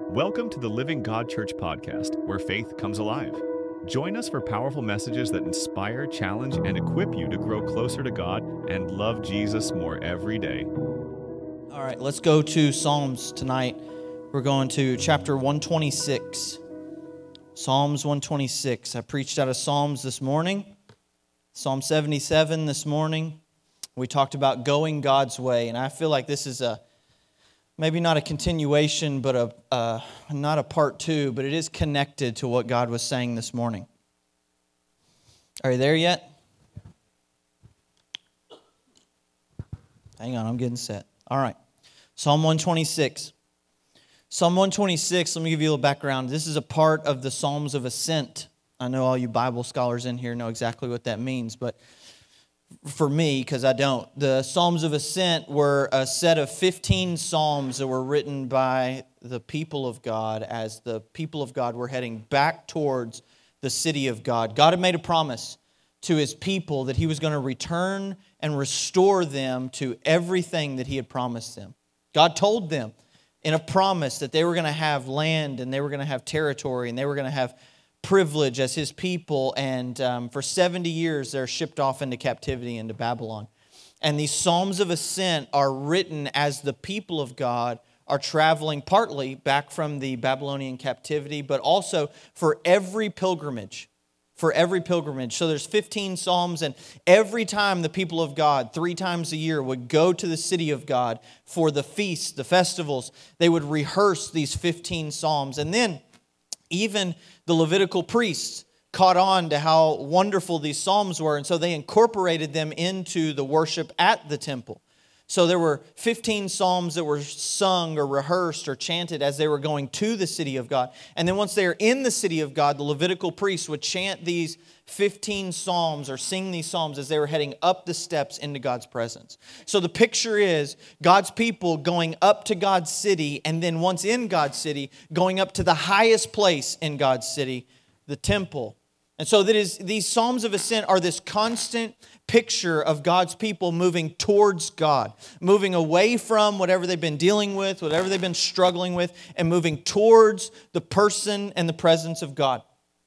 Welcome to the Living God Church podcast, where faith comes alive. Join us for powerful messages that inspire, challenge, and equip you to grow closer to God and love Jesus more every day. All right, let's go to Psalms tonight. We're going to chapter 126. Psalms 126. I preached out of Psalms this morning. Psalm 77 this morning. We talked about going God's way, and I feel like this is maybe not a continuation, but not a part two, but it is connected to what God was saying this morning. Are you there yet? Hang on, I'm getting set. All right. Psalm 126. Psalm 126, let me give you a little background. This is a part of the Psalms of Ascent. I know all you Bible scholars in here know exactly what that means, but for me, because I don't, the Psalms of Ascent were a set of 15 psalms that were written by the people of God as the people of God were heading back towards the city of God. God had made a promise to His people that He was going to return and restore them to everything that He had promised them. God told them in a promise that they were going to have land and they were going to have territory and they were going to have privilege as His people, and for 70 years they're shipped off into captivity into Babylon. And these Psalms of Ascent are written as the people of God are traveling partly back from the Babylonian captivity, but also for every pilgrimage. For every pilgrimage. So there's 15 Psalms, and every time the people of God, 3 times a year, would go to the city of God for the feasts, the festivals, they would rehearse these 15 Psalms. And then even the Levitical priests caught on to how wonderful these psalms were, and so they incorporated them into the worship at the temple. So there were 15 psalms that were sung or rehearsed or chanted as they were going to the city of God. And then once they are in the city of God, the Levitical priests would chant these 15 psalms or sing these psalms as they were heading up the steps into God's presence. So the picture is God's people going up to God's city, and then once in God's city, going up to the highest place in God's city, the temple. And so these Psalms of Ascent are this constant picture of God's people moving towards God, moving away from whatever they've been dealing with, whatever they've been struggling with, and moving towards the person and the presence of God.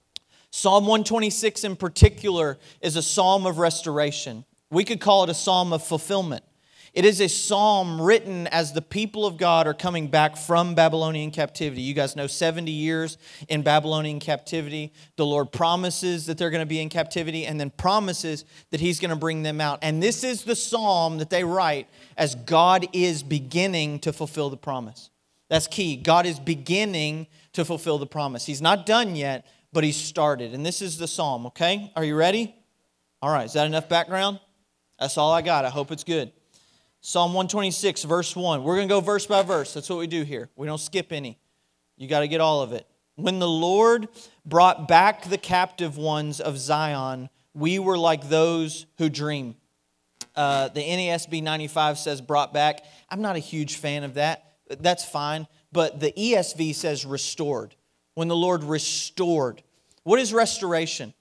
Psalm 126 in particular is a psalm of restoration. We could call it a psalm of fulfillment. It is a psalm written as the people of God are coming back from Babylonian captivity. You guys know 70 years in Babylonian captivity. The Lord promises that they're going to be in captivity and then promises that He's going to bring them out. And this is the psalm that they write as God is beginning to fulfill the promise. That's key. God is beginning to fulfill the promise. He's not done yet, but He's started. And this is the psalm, okay? Are you ready? All right, is that enough background? That's all I got. I hope it's good. Psalm 126, verse 1. We're going to go verse by verse. That's what we do here. We don't skip any. You got to get all of it. When the Lord brought back the captive ones of Zion, we were like those who dream. The NASB 95 says brought back. I'm not a huge fan of that. That's fine. But the ESV says restored. When the Lord restored. What is restoration?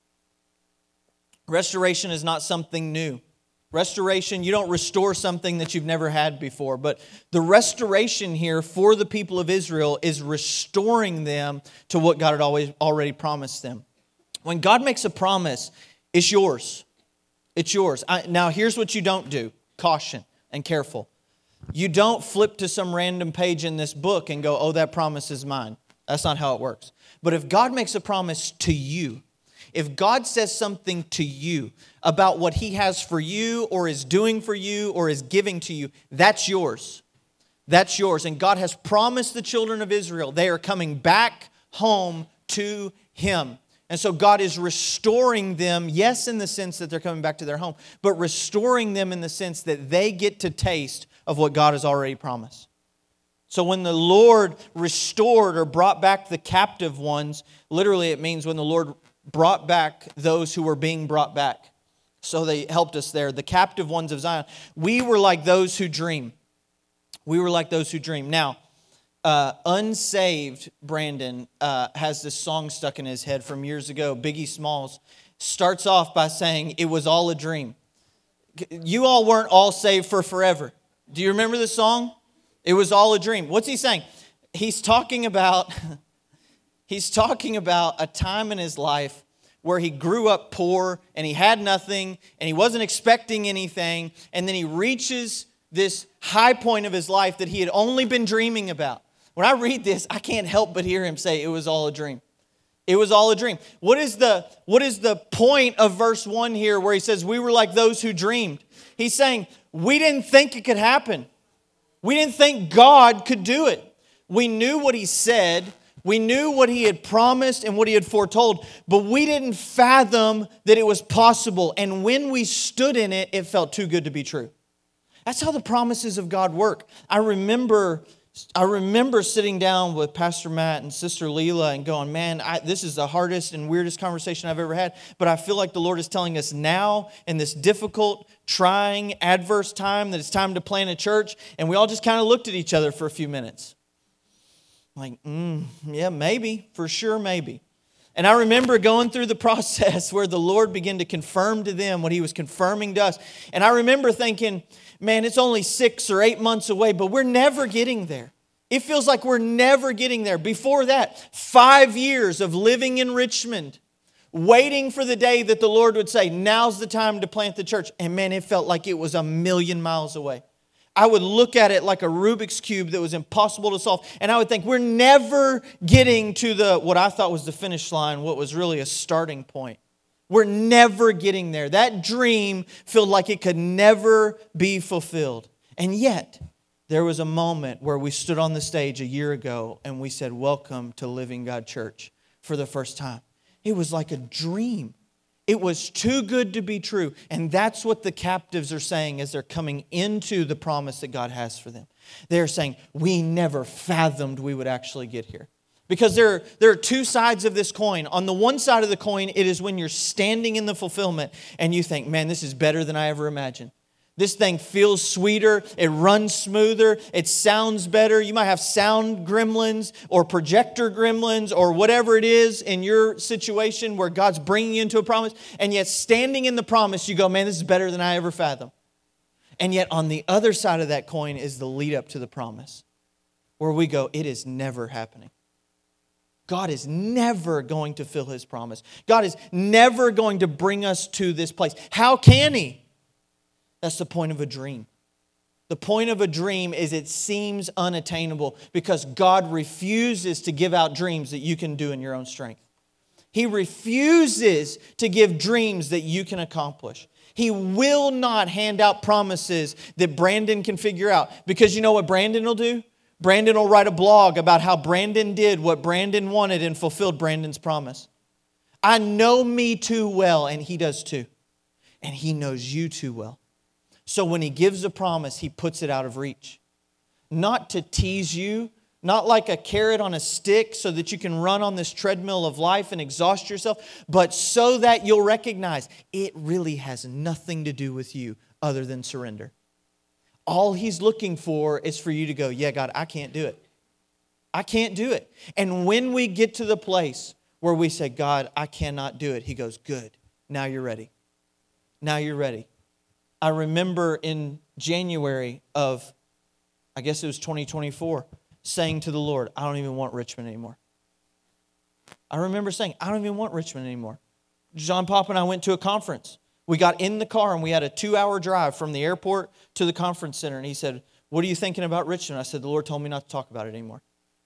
Restoration is not something new. Restoration, you don't restore something that you've never had before. But the restoration here for the people of Israel is restoring them to what God had already promised them. When God makes a promise, it's yours. It's yours. Now, here's what you don't do. Caution and careful. You don't flip to some random page in this book and go, oh, that promise is mine. That's not how it works. But if God makes a promise to you, if God says something to you about what He has for you or is doing for you or is giving to you, that's yours. That's yours. And God has promised the children of Israel they are coming back home to Him. And so God is restoring them, yes, in the sense that they're coming back to their home, but restoring them in the sense that they get to taste of what God has already promised. So when the Lord restored or brought back the captive ones, literally it means when the Lord brought back those who were being brought back. So they helped us there. The captive ones of Zion. We were like those who dream. We were like those who dream. Now, Unsaved Brandon has this song stuck in his head from years ago. Biggie Smalls starts off by saying, it was all a dream. You all weren't all saved for forever. Do you remember the song? It was all a dream. What's he saying? he's talking about a time in his life where he grew up poor and he had nothing and he wasn't expecting anything, and then he reaches this high point of his life that he had only been dreaming about. When I read this, I can't help but hear him say, it was all a dream. It was all a dream. What is the point of verse 1 here where he says, we were like those who dreamed? He's saying, we didn't think it could happen. We didn't think God could do it. We knew what He said. We knew what He had promised and what He had foretold, but we didn't fathom that it was possible. And when we stood in it, it felt too good to be true. That's how the promises of God work. I remember sitting down with Pastor Matt and Sister Leela and going, man, this is the hardest and weirdest conversation I've ever had, but I feel like the Lord is telling us now in this difficult, trying, adverse time that it's time to plant a church. And we all just kind of looked at each other for a few minutes. Like, yeah, maybe, for sure, maybe. And I remember going through the process where the Lord began to confirm to them what He was confirming to us. And I remember thinking, man, it's only 6 or 8 months away, but we're never getting there. It feels like we're never getting there. Before that, 5 years of living in Richmond, waiting for the day that the Lord would say, now's the time to plant the church. And man, it felt like it was a million miles away. I would look at it like a Rubik's Cube that was impossible to solve. And I would think, we're never getting to what I thought was the finish line, what was really a starting point. We're never getting there. That dream felt like it could never be fulfilled. And yet, there was a moment where we stood on the stage a year ago and we said, welcome to Living God Church for the first time. It was like a dream. It was too good to be true. And that's what the captives are saying as they're coming into the promise that God has for them. They're saying, we never fathomed we would actually get here. Because there are two sides of this coin. On the one side of the coin, it is when you're standing in the fulfillment and you think, man, this is better than I ever imagined. This thing feels sweeter, it runs smoother, it sounds better. You might have sound gremlins or projector gremlins or whatever it is in your situation where God's bringing you into a promise. And yet standing in the promise, you go, man, this is better than I ever fathomed. And yet on the other side of that coin is the lead up to the promise where we go, it is never happening. God is never going to fulfill His promise. God is never going to bring us to this place. How can He? That's the point of a dream. The point of a dream is it seems unattainable because God refuses to give out dreams that you can do in your own strength. He refuses to give dreams that you can accomplish. He will not hand out promises that Brandon can figure out. Because you know what Brandon will do? Brandon will write a blog about how Brandon did what Brandon wanted and fulfilled Brandon's promise. I know me too well, and he does too. And He knows you too well. So when He gives a promise, He puts it out of reach. Not to tease you, not like a carrot on a stick so that you can run on this treadmill of life and exhaust yourself, but so that you'll recognize it really has nothing to do with you other than surrender. All He's looking for is for you to go, yeah, God, I can't do it. I can't do it. And when we get to the place where we say, God, I cannot do it, He goes, good, now you're ready. Now you're ready. I remember in January of, I guess it was 2024, saying to the Lord, I don't even want Richmond anymore. I remember saying, I don't even want Richmond anymore. John Papa and I went to a conference. We got in the car and we had a 2-hour drive from the airport to the conference center. And he said, what are you thinking about Richmond? I said, the Lord told me not to talk about it anymore.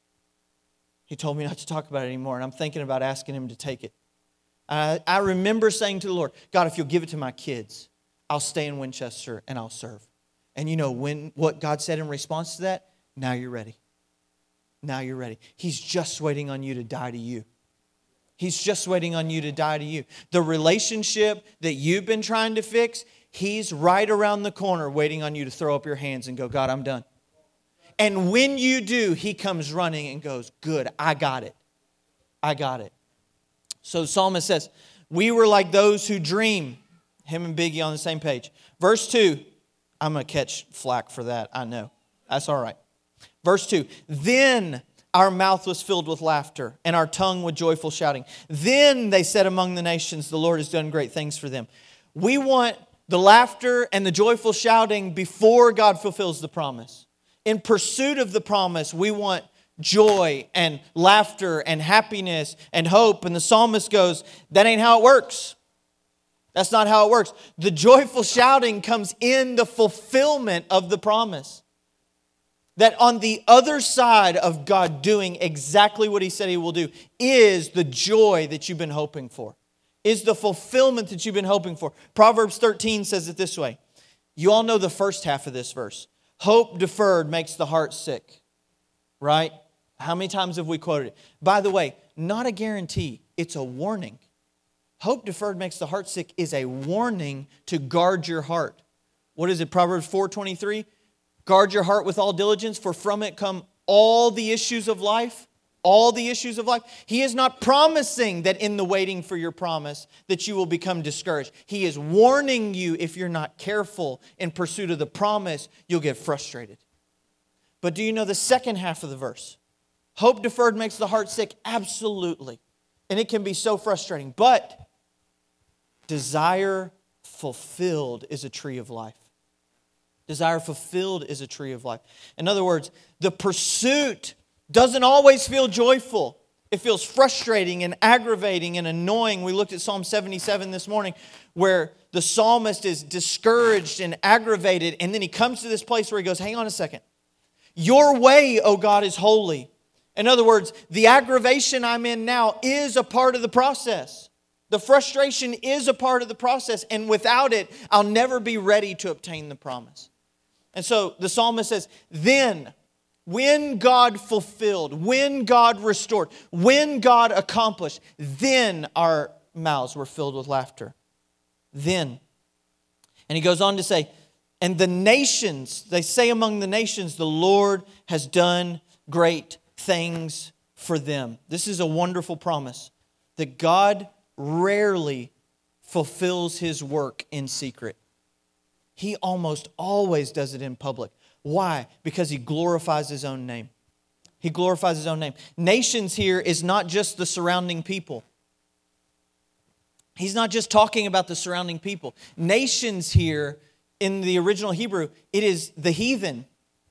He told me not to talk about it anymore. And I'm thinking about asking Him to take it. I remember saying to the Lord, God, if you'll give it to my kids, I'll stay in Winchester and I'll serve. And you know what God said in response to that? Now you're ready. Now you're ready. He's just waiting on you to die to you. He's just waiting on you to die to you. The relationship that you've been trying to fix, He's right around the corner waiting on you to throw up your hands and go, God, I'm done. And when you do, He comes running and goes, good, I got it. I got it. So the psalmist says, we were like those who dream. Him and Biggie on the same page. Verse 2, I'm going to catch flack for that, I know. That's all right. Verse 2, then our mouth was filled with laughter and our tongue with joyful shouting. Then they said among the nations, the Lord has done great things for them. We want the laughter and the joyful shouting before God fulfills the promise. In pursuit of the promise, we want joy and laughter and happiness and hope. And the psalmist goes, that ain't how it works. That's not how it works. The joyful shouting comes in the fulfillment of the promise. That on the other side of God doing exactly what He said He will do is the joy that you've been hoping for. Is the fulfillment that you've been hoping for. Proverbs 13 says it this way. You all know the first half of this verse. Hope deferred makes the heart sick. Right? How many times have we quoted it? By the way, not a guarantee. It's a warning. Hope deferred makes the heart sick is a warning to guard your heart. What is it? Proverbs 4:23. Guard your heart with all diligence, for from it come all the issues of life. All the issues of life. He is not promising that in the waiting for your promise that you will become discouraged. He is warning you if you're not careful in pursuit of the promise, you'll get frustrated. But do you know the second half of the verse? Hope deferred makes the heart sick. Absolutely. And it can be so frustrating. But desire fulfilled is a tree of life. Desire fulfilled is a tree of life. In other words, the pursuit doesn't always feel joyful. It feels frustrating and aggravating and annoying. We looked at Psalm 77 this morning where the psalmist is discouraged and aggravated. And then he comes to this place where he goes, hang on a second. Your way, O God, is holy. In other words, the aggravation I'm in now is a part of the process. The frustration is a part of the process, and without it, I'll never be ready to obtain the promise. And so the psalmist says, then, when God fulfilled, when God restored, when God accomplished, then our mouths were filled with laughter. Then. And he goes on to say, and the nations, they say among the nations, the Lord has done great things for them. This is a wonderful promise that God rarely fulfills His work in secret. He almost always does it in public. Why? Because He glorifies His own name. He glorifies His own name. Nations here is not just the surrounding people. He's not just talking about the surrounding people. Nations here in the original Hebrew, it is the heathen.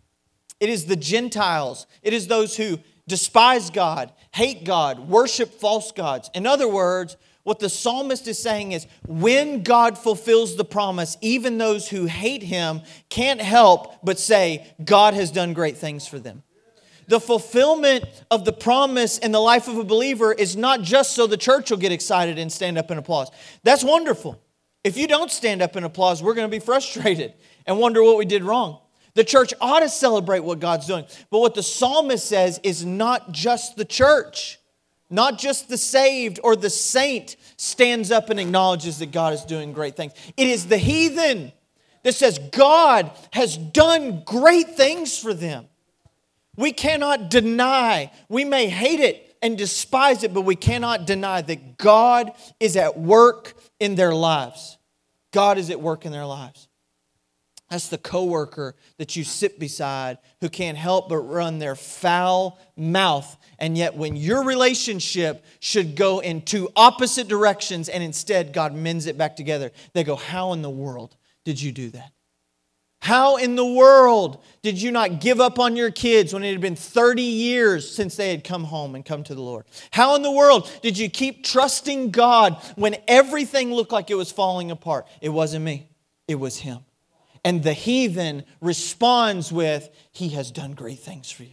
It is the Gentiles. It is those who despise God, hate God, worship false gods. In other words, what the psalmist is saying is, when God fulfills the promise, even those who hate Him can't help but say, God has done great things for them. The fulfillment of the promise in the life of a believer is not just so the church will get excited and stand up and applause. That's wonderful. If you don't stand up and applause, we're going to be frustrated and wonder what we did wrong. The church ought to celebrate what God's doing. But what the psalmist says is not just the church, not just the saved or the saint stands up and acknowledges that God is doing great things. It is the heathen that says God has done great things for them. We cannot deny, we may hate it and despise it, but we cannot deny that God is at work in their lives. God is at work in their lives. That's the coworker that you sit beside who can't help but run their foul mouth. And yet when your relationship should go in two opposite directions and instead God mends it back together, they go, how in the world did you do that? How in the world did you not give up on your kids when it had been 30 years since they had come home and come to the Lord? How in the world did you keep trusting God when everything looked like it was falling apart? It wasn't me. It was Him. And the heathen responds with, He has done great things for you.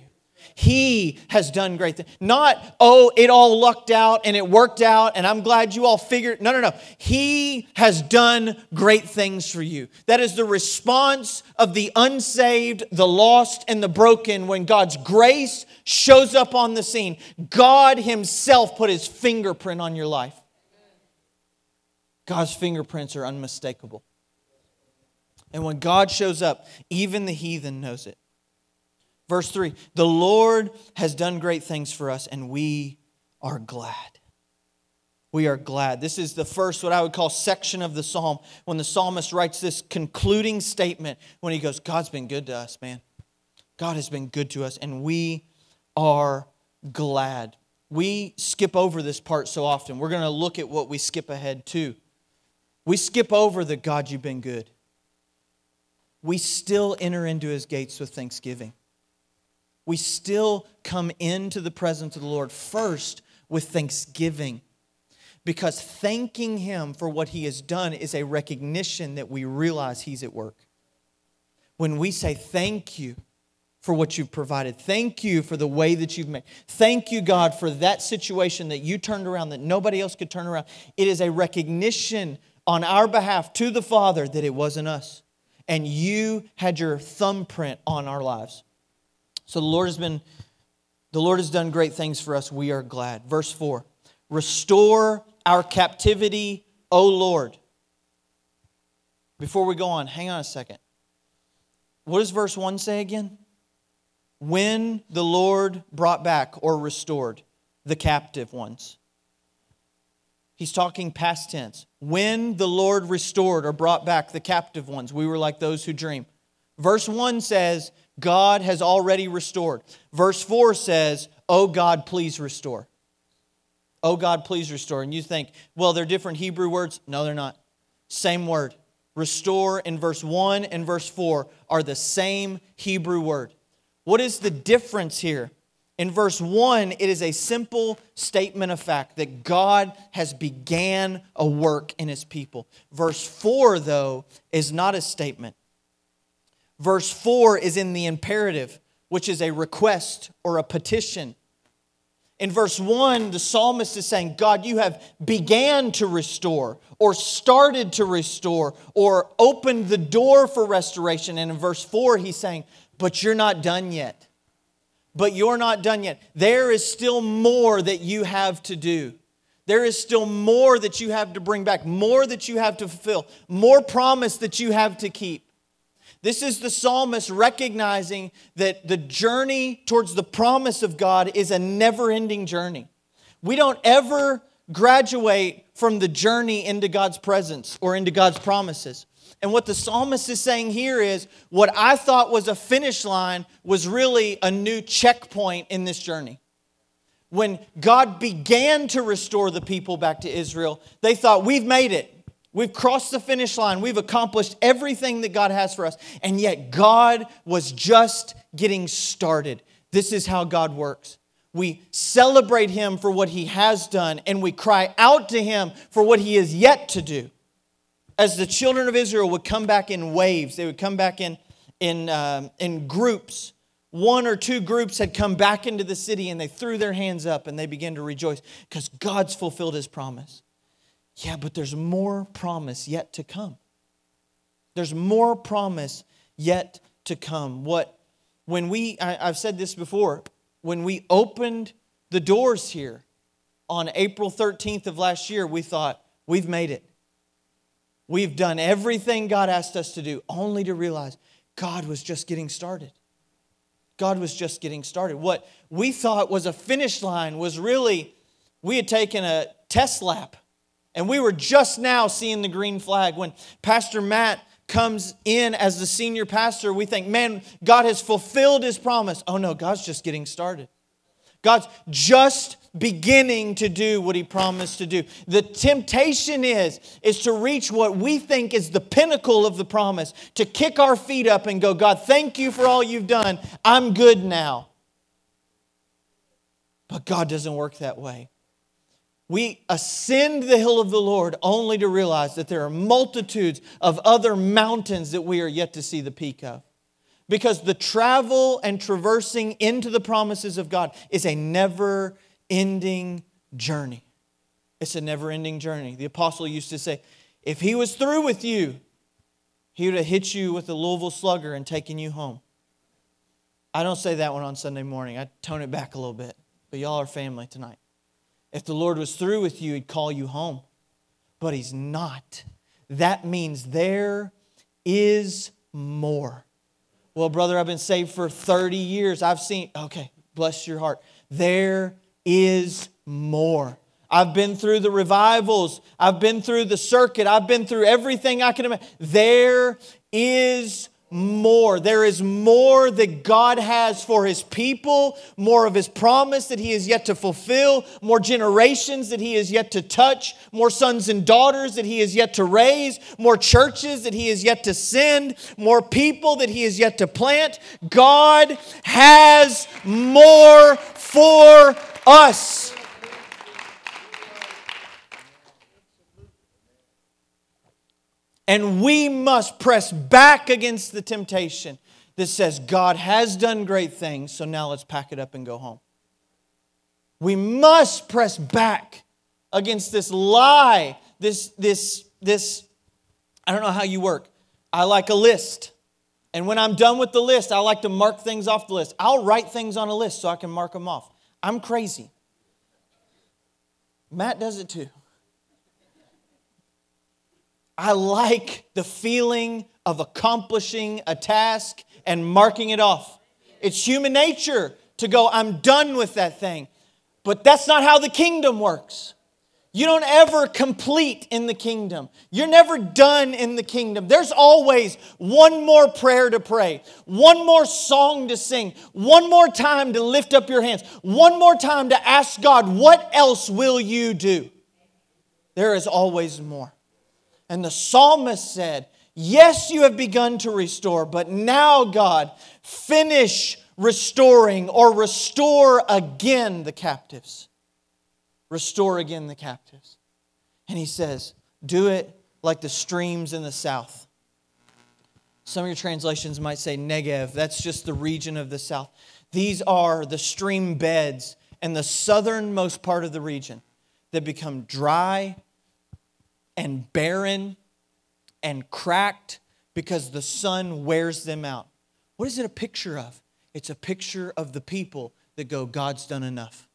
He has done great things. Not, oh, it all lucked out and it worked out and I'm glad you all figured. No. He has done great things for you. That is the response of the unsaved, the lost, and the broken when God's grace shows up on the scene. God Himself put His fingerprint on your life. God's fingerprints are unmistakable. And when God shows up, even the heathen knows it. Verse 3, the Lord has done great things for us, and we are glad. We are glad. This is the first, what I would call, section of the psalm, when the psalmist writes this concluding statement, when he goes, God's been good to us, man. God has been good to us, and we are glad. We skip over this part so often. We're going to look at what we skip ahead to. We skip over the God, you've been good. We still enter into His gates with thanksgiving. we still come into the presence of the Lord first with thanksgiving. Because thanking Him for what He has done is a recognition that we realize He's at work. When we say thank you for what you've provided, thank you for the way that you've made, thank you, God, for that situation that you turned around that nobody else could turn around, it is a recognition on our behalf to the Father that it wasn't us. And you had your thumbprint on our lives. So the Lord has done great things for us. We are glad. Verse 4, restore our captivity, O Lord. Before we go on, hang on a second. What does verse 1 say again? When the Lord brought back or restored the captive ones. He's talking past tense. When the Lord restored or brought back the captive ones, we were like those who dream. Verse 1 says, God has already restored. Verse 4 says, oh God, please restore. Oh God, please restore. And you think, well, they're different Hebrew words. No, they're not. Same word. Restore in verse 1 and verse 4 are the same Hebrew word. What is the difference here? In verse 1, it is a simple statement of fact that God has began a work in His people. Verse 4, though, is not a statement. Verse 4 is in the imperative, which is a request or a petition. In verse 1, the psalmist is saying, God, you have began to restore, or started to restore, or opened the door for restoration. And in verse 4, he's saying, but you're not done yet. But you're not done yet. There is still more that you have to do. There is still more that you have to bring back, more that you have to fulfill, more promise that you have to keep. This is the psalmist recognizing that the journey towards the promise of God is a never-ending journey. We don't ever graduate from the journey into God's presence or into God's promises. And what the psalmist is saying here is, what I thought was a finish line was really a new checkpoint in this journey. When God began to restore the people back to Israel, they thought, we've made it. We've crossed the finish line. We've accomplished everything that God has for us. And yet God was just getting started. This is how God works. We celebrate Him for what He has done, and we cry out to Him for what He is yet to do. As the children of Israel would come back in waves, they would come back in groups. One or two groups had come back into the city, and they threw their hands up and they began to rejoice because God's fulfilled His promise. Yeah, but there's more promise yet to come. There's more promise yet to come. I've said this before, when we opened the doors here on April 13th of last year, we thought, we've made it. We've done everything God asked us to do, only to realize God was just getting started. God was just getting started. What we thought was a finish line was really, we had taken a test lap. And we were just now seeing the green flag. When Pastor Matt comes in as the senior pastor, we think, man, God has fulfilled His promise. Oh no, God's just getting started. God's just beginning to do what He promised to do. The temptation is to reach what we think is the pinnacle of the promise, to kick our feet up and go, God, thank you for all you've done. I'm good now. But God doesn't work that way. We ascend the hill of the Lord only to realize that there are multitudes of other mountains that we are yet to see the peak of. Because the travel and traversing into the promises of God is a never-ending journey. It's a never-ending journey. The apostle used to say, if he was through with you, he would have hit you with a Louisville Slugger and taken you home. I don't say that one on Sunday morning. I tone it back a little bit. But y'all are family tonight. If the Lord was through with you, He'd call you home. But He's not. That means there is more. Well, brother, I've been saved for 30 years. Okay, bless your heart. There is more. I've been through the revivals. I've been through the circuit. I've been through everything I can imagine. There is more. There is more that God has for His people, more of His promise that He is yet to fulfill, more generations that He is yet to touch, more sons and daughters that He is yet to raise, more churches that He is yet to send, more people that He is yet to plant. God has more for us. And we must press back against the temptation that says God has done great things, so now let's pack it up and go home. We must press back against this lie, this. I don't know how you work. I like a list. And when I'm done with the list, I like to mark things off the list. I'll write things on a list so I can mark them off. I'm crazy. Matt does it too. I like the feeling of accomplishing a task and marking it off. It's human nature to go, I'm done with that thing. But that's not how the kingdom works. You don't ever complete in the kingdom. You're never done in the kingdom. There's always one more prayer to pray, one more song to sing, one more time to lift up your hands, one more time to ask God, what else will you do? There is always more. And the psalmist said, yes, you have begun to restore, but now, God, finish restoring or restore again the captives. Restore again the captives. And he says, do it like the streams in the south. Some of your translations might say Negev. That's just the region of the south. These are the stream beds in the southernmost part of the region that become dry and barren and cracked because the sun wears them out. What is it a picture of? It's a picture of the people that go, God's done enough.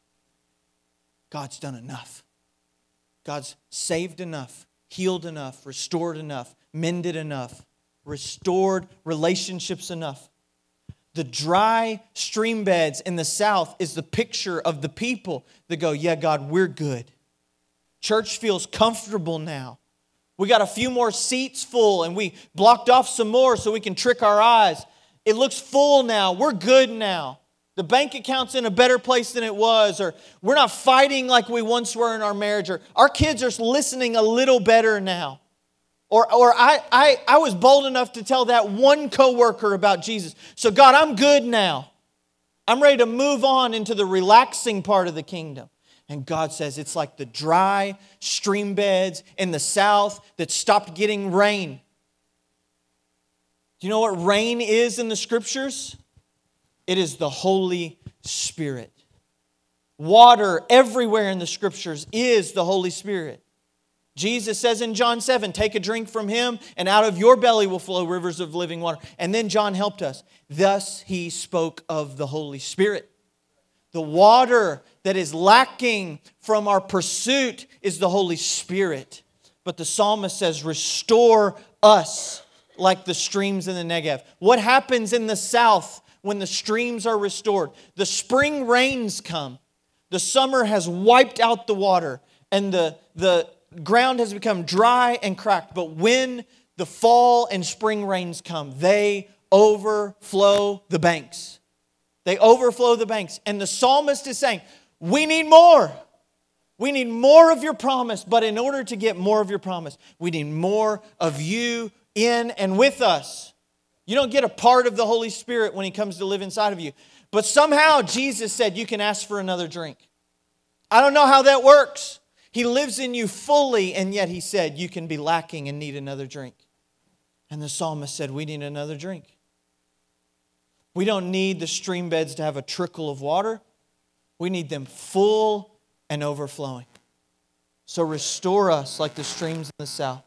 God's done enough. God's saved enough, healed enough, restored enough, mended enough, restored relationships enough. The dry stream beds in the south is the picture of the people that go, yeah, God, we're good. Church feels comfortable now. We got a few more seats full and we blocked off some more so we can trick our eyes. It looks full now. We're good now. The bank account's in a better place than it was, or we're not fighting like we once were in our marriage, or our kids are listening a little better now. Or I was bold enough to tell that one coworker about Jesus. So God, I'm good now. I'm ready to move on into the relaxing part of the kingdom. And God says it's like the dry stream beds in the south that stopped getting rain. Do you know what rain is in the Scriptures? It is the Holy Spirit. Water everywhere in the Scriptures is the Holy Spirit. Jesus says in John 7, take a drink from Him and out of your belly will flow rivers of living water. And then John helped us. Thus He spoke of the Holy Spirit. The water that is lacking from our pursuit is the Holy Spirit. But the psalmist says, restore us like the streams in the Negev. What happens in the south when the streams are restored? The spring rains come. The summer has wiped out the water and the ground has become dry and cracked. But when the fall and spring rains come, they overflow the banks. They overflow the banks. And the psalmist is saying, we need more. We need more of your promise. But in order to get more of your promise, we need more of you in and with us. You don't get a part of the Holy Spirit when He comes to live inside of you. But somehow Jesus said you can ask for another drink. I don't know how that works. He lives in you fully, and yet He said you can be lacking and need another drink. And the psalmist said, we need another drink. We don't need the stream beds to have a trickle of water. We need them full and overflowing. So restore us like the streams in the south.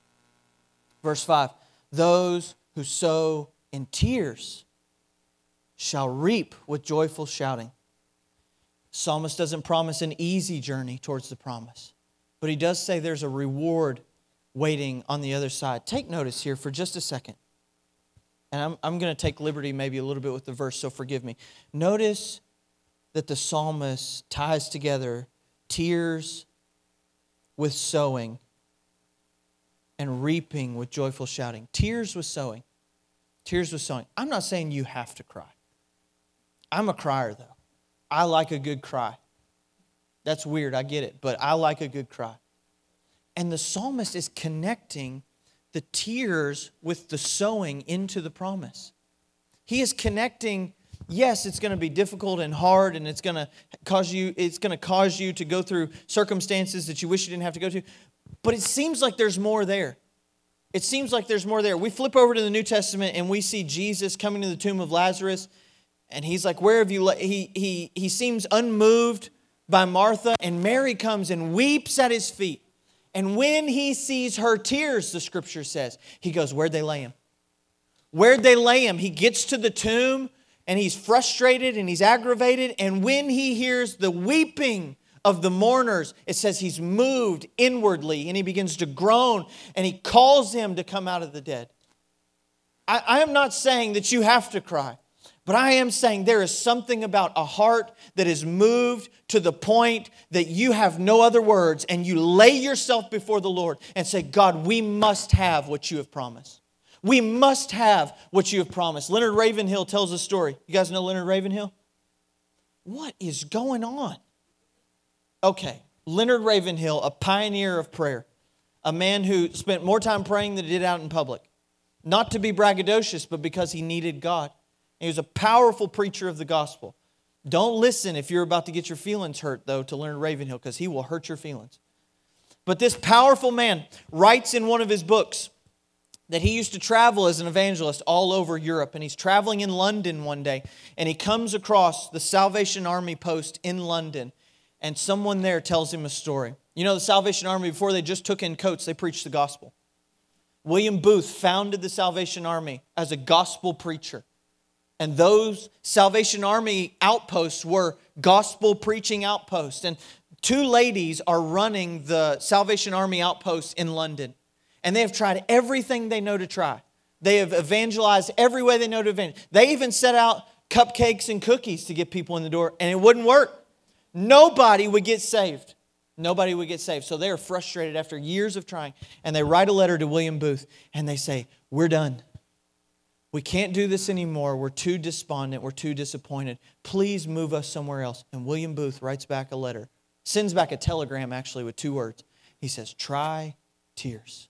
Verse 5, those who sow in tears shall reap with joyful shouting. Psalmist doesn't promise an easy journey towards the promise, but he does say there's a reward waiting on the other side. Take notice here for just a second. And I'm going to take liberty maybe a little bit with the verse, so forgive me. Notice that the psalmist ties together tears with sowing and reaping with joyful shouting. Tears with sowing. Tears with sowing. I'm not saying you have to cry. I'm a crier, though. I like a good cry. That's weird, I get it, but I like a good cry. And the psalmist is connecting the tears with the sowing into the promise. He is connecting, yes, it's going to be difficult and hard, and it's going to cause you to go through circumstances that you wish you didn't have to go to, but it seems like there's more there. It seems like there's more there. We flip over to the New Testament and we see Jesus coming to the tomb of Lazarus, and he's like, where have you he seems unmoved by Martha, and Mary comes and weeps at his feet. And when he sees her tears, the scripture says, he goes, where'd they lay him? Where'd they lay him? He gets to the tomb and he's frustrated and he's aggravated. And when he hears the weeping of the mourners, it says he's moved inwardly and he begins to groan and he calls them to come out of the dead. I am not saying that you have to cry. But I am saying there is something about a heart that is moved to the point that you have no other words and you lay yourself before the Lord and say, God, we must have what you have promised. We must have what you have promised. Leonard Ravenhill tells a story. You guys know Leonard Ravenhill? What is going on? Okay, Leonard Ravenhill, a pioneer of prayer, a man who spent more time praying than he did out in public. Not to be braggadocious, but because he needed God. He was a powerful preacher of the gospel. Don't listen if you're about to get your feelings hurt, though, to Leonard Ravenhill, because he will hurt your feelings. But this powerful man writes in one of his books that he used to travel as an evangelist all over Europe. And he's traveling in London one day, and he comes across the Salvation Army post in London, and someone there tells him a story. You know, the Salvation Army, before they just took in coats, they preached the gospel. William Booth founded the Salvation Army as a gospel preacher. And those Salvation Army outposts were gospel preaching outposts. And two ladies are running the Salvation Army outposts in London. And they have tried everything they know to try. They have evangelized every way they know to evangelize. They even set out cupcakes and cookies to get people in the door, and it wouldn't work. Nobody would get saved. Nobody would get saved. So they are frustrated after years of trying. And they write a letter to William Booth, and they say, we're done. We can't do this anymore. We're too despondent. We're too disappointed. Please move us somewhere else. And William Booth writes back a letter, sends back a telegram actually with 2 words. He says, try tears.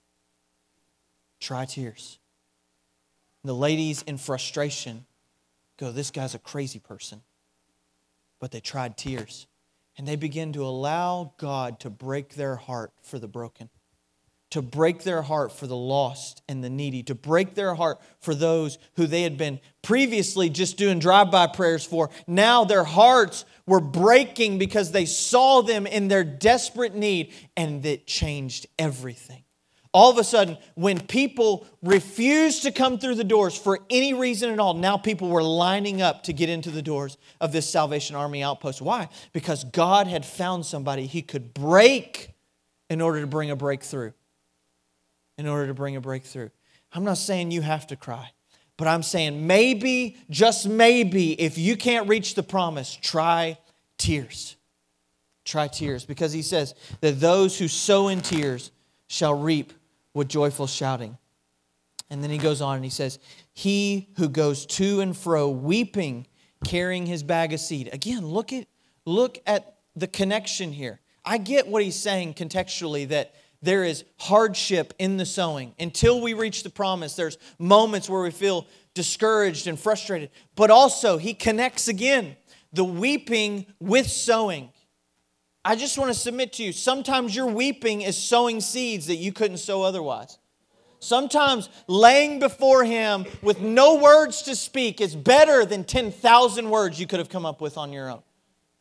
Try tears. And the ladies in frustration go, this guy's a crazy person. But they tried tears. And they begin to allow God to break their heart for the broken. To break their heart for the lost and the needy, to break their heart for those who they had been previously just doing drive-by prayers for. Now their hearts were breaking because they saw them in their desperate need, and it changed everything. All of a sudden, when people refused to come through the doors for any reason at all, now people were lining up to get into the doors of this Salvation Army outpost. Why? Because God had found somebody He could break in order to bring a breakthrough. In order to bring a breakthrough. I'm not saying you have to cry, but I'm saying maybe, just maybe, if you can't reach the promise, try tears. Try tears, because He says that those who sow in tears shall reap with joyful shouting. And then He goes on and He says, he who goes to and fro weeping, carrying his bag of seed. Again, look at the connection here. I get what He's saying contextually, that there is hardship in the sowing. Until we reach the promise, there's moments where we feel discouraged and frustrated. But also, He connects again the weeping with sowing. I just want to submit to you, sometimes your weeping is sowing seeds that you couldn't sow otherwise. Sometimes laying before Him with no words to speak is better than 10,000 words you could have come up with on your own.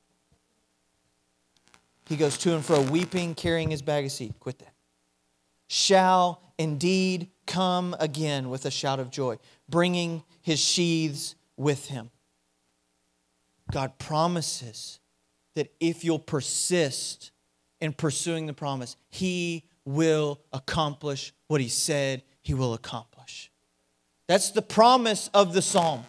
He goes to and fro, weeping, carrying his bag of seed. Quit that. Shall indeed come again with a shout of joy, bringing his sheaves with him. God promises that if you'll persist in pursuing the promise, He will accomplish what He said He will accomplish. That's the promise of the psalm.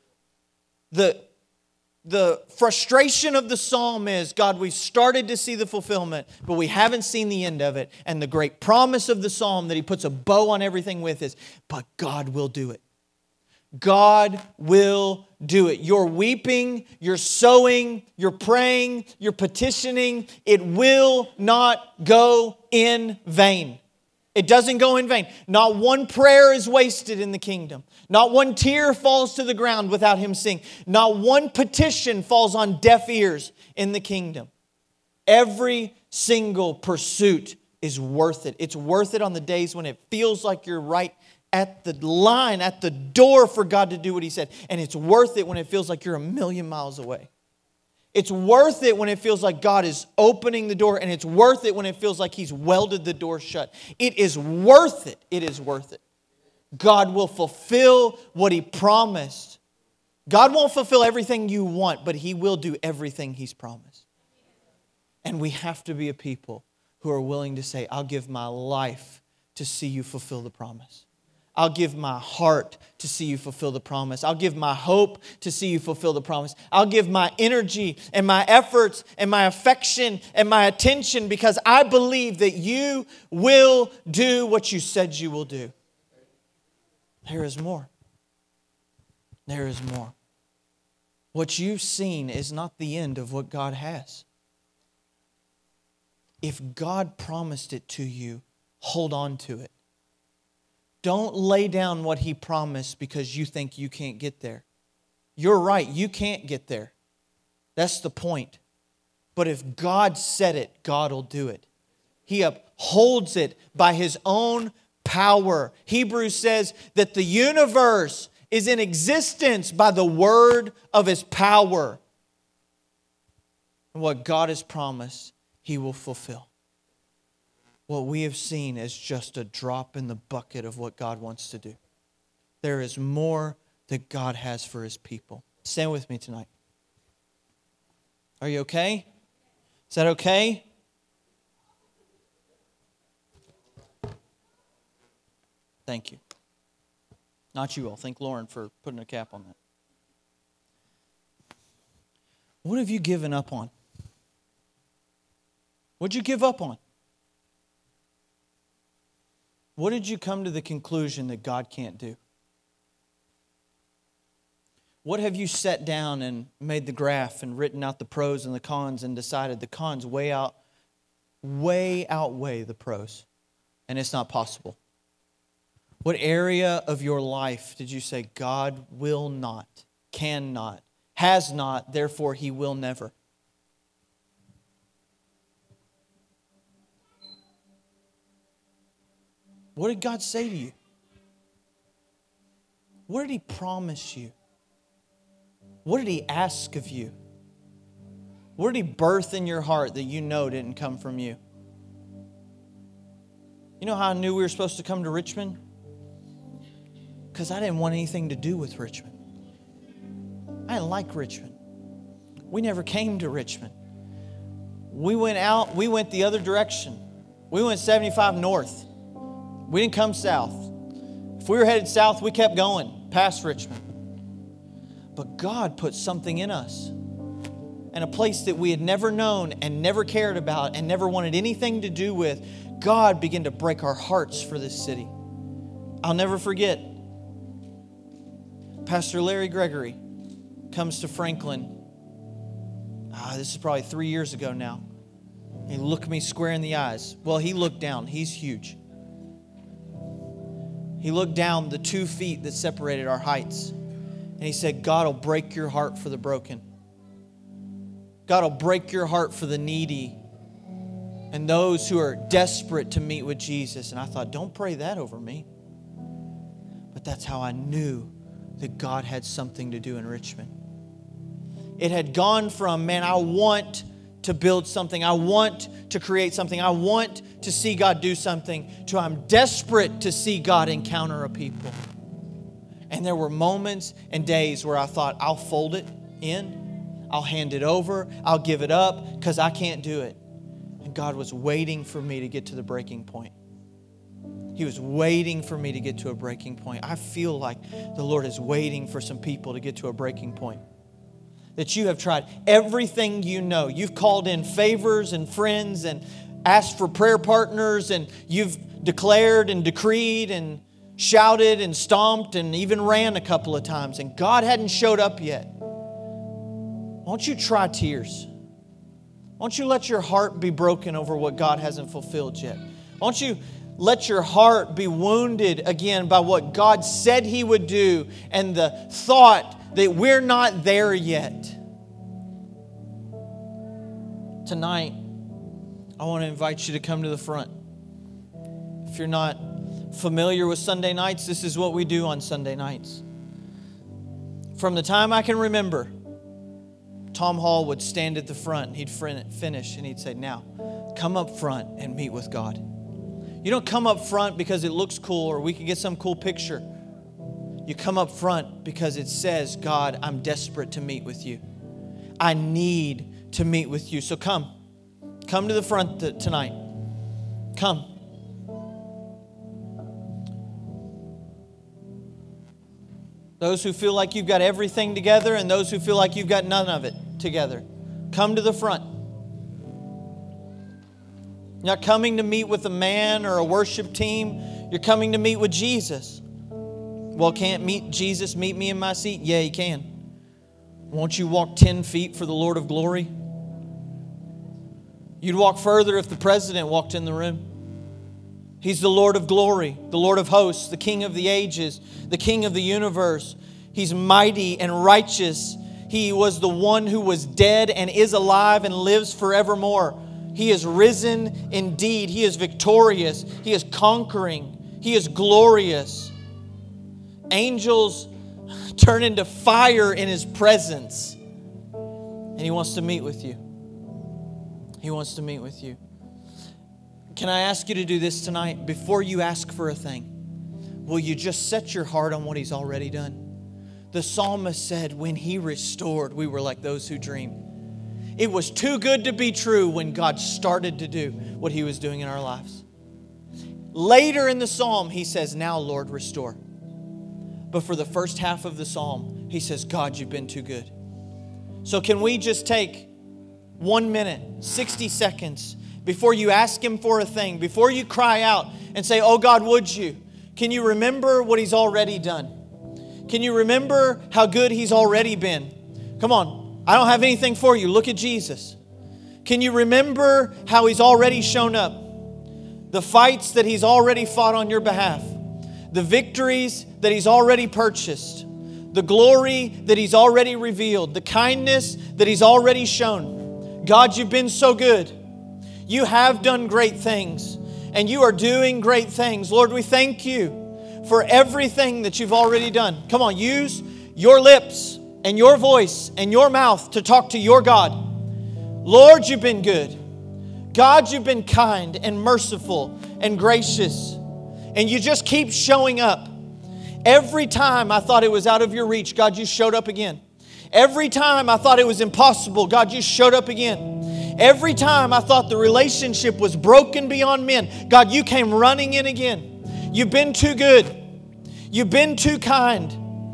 The frustration of the psalm is, God, we've started to see the fulfillment, but we haven't seen the end of it. And the great promise of the psalm that He puts a bow on everything with is, but God will do it. God will do it. Your weeping, your sowing, your praying, your petitioning, it will not go in vain. It doesn't go in vain. Not one prayer is wasted in the kingdom. Not one tear falls to the ground without Him seeing. Not one petition falls on deaf ears in the kingdom. Every single pursuit is worth it. It's worth it on the days when it feels like you're right at the line, at the door for God to do what He said. And it's worth it when it feels like you're a million miles away. It's worth it when it feels like God is opening the door, and it's worth it when it feels like He's welded the door shut. It is worth it. It is worth it. God will fulfill what He promised. God won't fulfill everything you want, but He will do everything He's promised. And we have to be a people who are willing to say, I'll give my life to see you fulfill the promise. I'll give my heart to see you fulfill the promise. I'll give my hope to see you fulfill the promise. I'll give my energy and my efforts and my affection and my attention because I believe that you will do what you said you will do. There is more. There is more. What you've seen is not the end of what God has. If God promised it to you, hold on to it. Don't lay down what He promised because you think you can't get there. You're right, you can't get there. That's the point. But if God said it, God will do it. He upholds it by His own power. Hebrews says that the universe is in existence by the word of His power. And what God has promised, He will fulfill. What we have seen is just a drop in the bucket of what God wants to do. There is more that God has for His people. Stand with me tonight. Are you okay? Is that okay? Thank you. Not you all. Thank Lauren for putting a cap on that. What have you given up on? What'd you give up on? What did you come to the conclusion that God can't do? What have you sat down and made the graph and written out the pros and the cons and decided the cons way outweigh the pros and it's not possible? What area of your life did you say God will not, cannot, has not, therefore He will never? What did God say to you? What did He promise you? What did He ask of you? What did He birth in your heart that you know didn't come from you? You know how I knew we were supposed to come to Richmond? Because I didn't want anything to do with Richmond. I didn't like Richmond. We never came to Richmond. We went the other direction. We went 75 north. We didn't come south. If we were headed south, we kept going past Richmond. But God put something in us. And a place that we had never known and never cared about and never wanted anything to do with, God began to break our hearts for this city. I'll never forget. Pastor Larry Gregory comes to Franklin. This is probably 3 years ago now. He looked me square in the eyes. Well, he looked down. He's huge. He looked down the 2 feet that separated our heights. And he said, God will break your heart for the broken. God will break your heart for the needy and those who are desperate to meet with Jesus. And I thought, don't pray that over me. But that's how I knew that God had something to do in Richmond. It had gone from, man, I want to build something. I want to create something. I want to see God do something, to I'm desperate to see God encounter a people. And there were moments and days where I thought, I'll fold it in. I'll hand it over. I'll give it up because I can't do it. And God was waiting for me to get to the breaking point. He was waiting for me to get to a breaking point. I feel like the Lord is waiting for some people to get to a breaking point. That you have tried everything you know. You've called in favors and friends and asked for prayer partners, and you've declared and decreed and shouted and stomped and even ran a couple of times, and God hadn't showed up yet, why don't you try tears? Why don't you let your heart be broken over what God hasn't fulfilled yet? Why don't you let your heart be wounded again by what God said He would do and the thought that we're not there yet? Tonight, I want to invite you to come to the front. If you're not familiar with Sunday nights, this is what we do on Sunday nights. From the time I can remember, Tom Hall would stand at the front and he'd finish and he'd say, now, come up front and meet with God. You don't come up front because it looks cool or we can get some cool picture. You come up front because it says, God, I'm desperate to meet with you. I need to meet with you. So come. Come to the front tonight. Come. Those who feel like you've got everything together and those who feel like you've got none of it together. Come to the front. You're not coming to meet with a man or a worship team. You're coming to meet with Jesus. Well, can't meet Jesus meet me in my seat? Yeah, He can. Won't you walk 10 feet for the Lord of glory? You'd walk further if the president walked in the room. He's the Lord of glory, the Lord of hosts, the King of the ages, the King of the universe. He's mighty and righteous. He was the one who was dead and is alive and lives forevermore. He is risen indeed. He is victorious. He is conquering. He is glorious. Angels turn into fire in His presence. And He wants to meet with you. He wants to meet with you. Can I ask you to do this tonight? Before you ask for a thing, will you just set your heart on what He's already done? The psalmist said, when He restored, we were like those who dream. It was too good to be true when God started to do what He was doing in our lives. Later in the psalm, he says, now, Lord, restore. But for the first half of the psalm, he says, God, you've been too good. So can we just take 1 minute, 60 seconds, before you ask Him for a thing, before you cry out and say, oh God, would you? Can you remember what He's already done? Can you remember how good He's already been? Come on, I don't have anything for you. Look at Jesus. Can you remember how He's already shown up? The fights that He's already fought on your behalf. The victories that He's already purchased. The glory that He's already revealed. The kindness that He's already shown. God, you've been so good. You have done great things, and you are doing great things. Lord, we thank you for everything that you've already done. Come on, use your lips and your voice and your mouth to talk to your God. Lord, you've been good. God, you've been kind and merciful and gracious, and you just keep showing up. Every time I thought it was out of your reach, God, you showed up again. Every time I thought it was impossible, God, you showed up again. Every time I thought the relationship was broken beyond men, God, you came running in again. You've been too good. You've been too kind.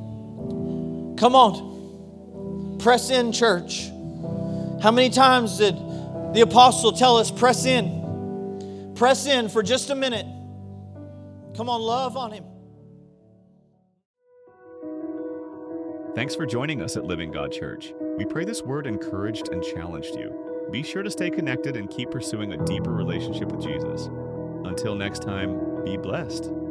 Come on. Press in, church. How many times did the apostle tell us, press in? Press in for just a minute. Come on, love on Him. Thanks for joining us at Living God Church. We pray this word encouraged and challenged you. Be sure to stay connected and keep pursuing a deeper relationship with Jesus. Until next time, be blessed.